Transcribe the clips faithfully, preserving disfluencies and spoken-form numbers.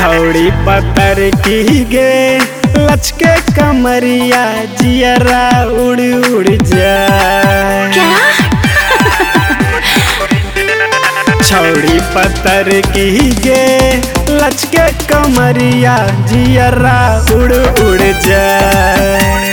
छौड़ी पत्थर की गे लचके कमरिया जियरा उड़ उड़ जाए। छौड़ी पत्थर की गे लचके कमरिया जियरा उड़ उड़ जाए।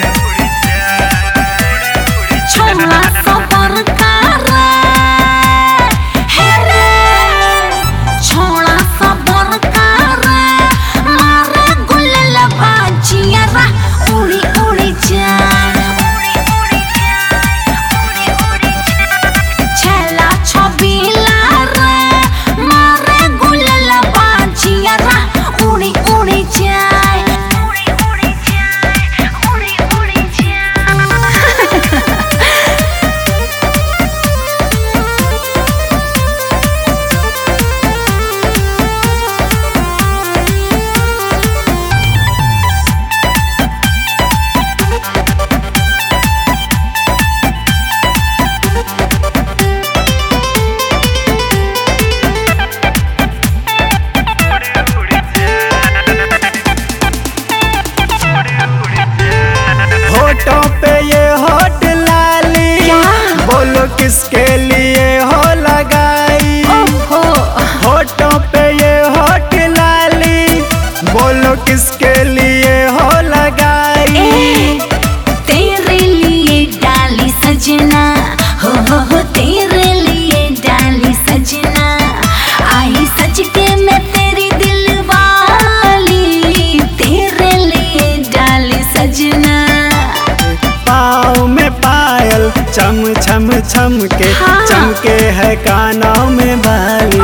होठों पे ये होठ लाली बोलो किसके लिए हो लगाई। होठों पे ये होठ लाली बोलो किसके लिए हो लगाई। तेरे लिए डाली सजना हो हो हो तेरे लिए डाली सजना आई सज के मैं तेरी दिल वाली तेरे लिए डाली सजना। पाँव में पायल चम छम छम के हाँ। चमके है कानों में बाली।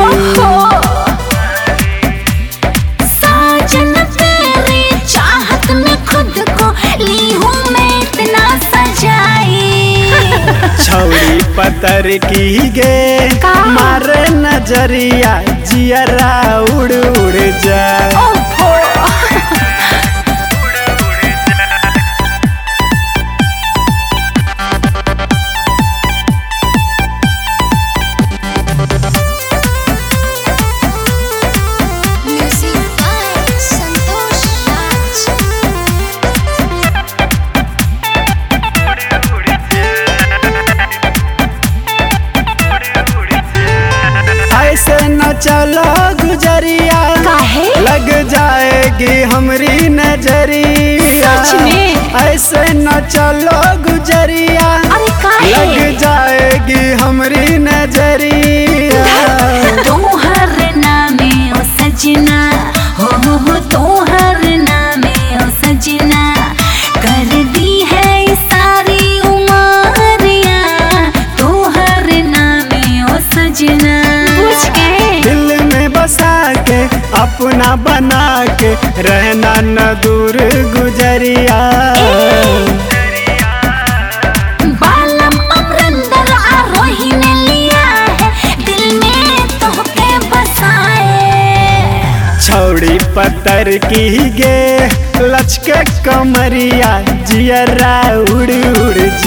साजन तेरी चाहत में खुद को ली हूँ मैं इतना सजाई। छौड़ी पत्थर की गे मारे नजरिया जियरा उड़ उड़ जाए। ऐसे न चलो गुजरिया लग जाएगी हमरी नजरिया। सच में? ऐसे न चलो गुजरिया लग जाएगी हमरी नजरिया। तोहर नामे ओ सजना हो हो हो तोहर नामे ओ सजना कर दी है सारी उमरिया तोहर नामे ओ सजना। दिल में बसा के अपना बना के रहना न दूर गुजरिया। बालम अमरिंदर आरोही ने लिया है दिल में तोहके बसाए। छौड़ी पत्थर की गे लचके कमरिया जियरा उड़ उड़